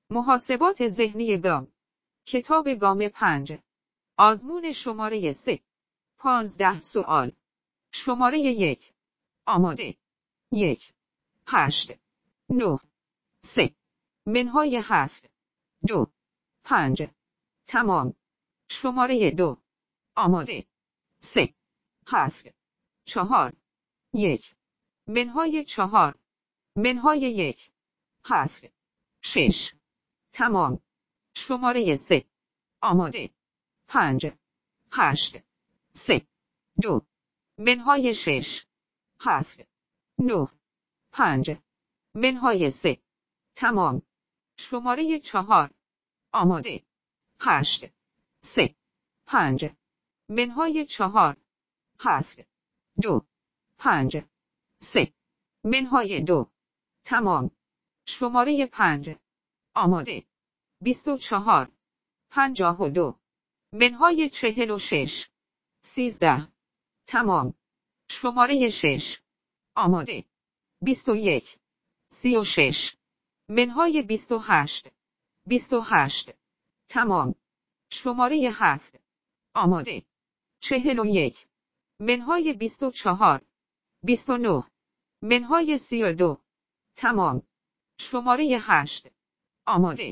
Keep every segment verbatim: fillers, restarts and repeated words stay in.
محاسبات ذهنی گام. کتاب گام پنج. آزمون شماره سه. پانزده سوال. شماره یک. آماده. یک. هشت. نه. سه. منهای هفت. دو. پنج. تمام. شماره دو. آماده. سه. هفت. چهار. یک. منهای چهار. منهای یک. هفت. شش. تمام. شماره سه. آماده. پنج. هشت. سه. دو. منهای شش. هفت. نه. پنج. منهای سه. تمام. شماره چهار. آماده. هشت. سه. پنج. منهای چهار. هفت. دو. پنج. سه. منهای دو. تمام. شماره پنج. آماده. بیست و چهار. پنجاه و دو. منهای چهل و شش. سیزده. تمام. شماره شش. آماده. بیست و یک. سی و شش. منهای بیست و هشت. بیست و هشت. تمام. شماره هفت. آماده. چهل و یک. منهای بیست و چهار. بیست و نه. منهای سی و دو. تمام. شماره هشت. آماده.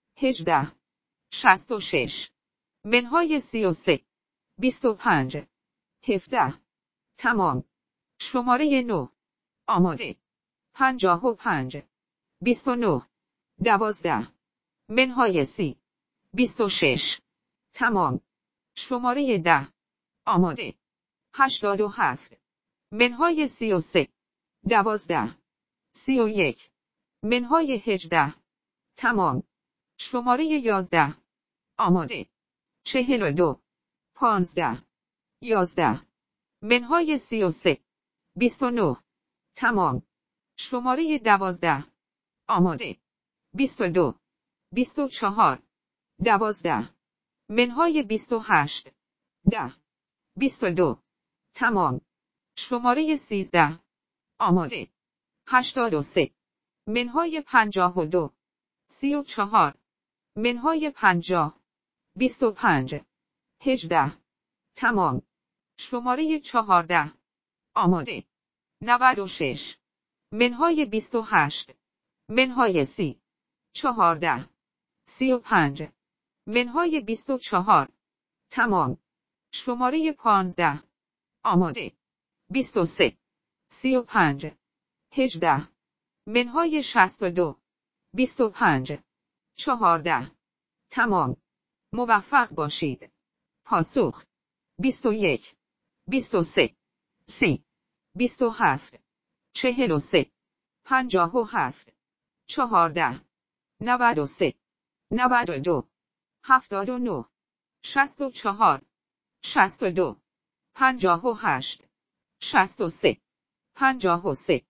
هجده. شصت و شش. منهای سی و سه. بیست و پنج. هفده. تمام. شماره نه. آماده. پنجاه و پنج. بیست و نه. دوازده. منهای سی. بیست و شش. تمام. شماره ده. آماده. هشتاد و هفت. منهای سی و سه. دوازده. سی و یک. منهای هجده. تمام. شماره یازده. آماده. چهل و دو. پانزده. یازده. منهای سی و سه. بیست و نه. تمام. شماره دوازده. آماده. بیست و دو. بیست و چهار. دوازده. منهای بیست و هشت. ده. بیست و دو. تمام. شماره سیزده. آماده. هشتاد و سه. منهای پنجاه و دو. سی و چهار. منهای پنجاه. بیست و پنج. هجده. تمام. شماره چهارده. آماده. نود و شش. منهای بیست و هشت. منهای سی. چهارده. سی و پنج. منهای بیست و چهار. تمام. شماره پانزده. آماده. بیست و سه. سی و پنج. هجده. منهای شصت و دو. بیست و پنج. چهارده. تمام. موفق باشید. پاسخ. بیست و یک. بیست و سه. سی. بیست و هفت. چهل و سه. پنجاه و هفت. چهارده. نود و سه. نود و دو. هفتاد و نه. شصت و چهار. شصت و دو. پنجاه و هشت. شصت و سه. پنجاه و سه.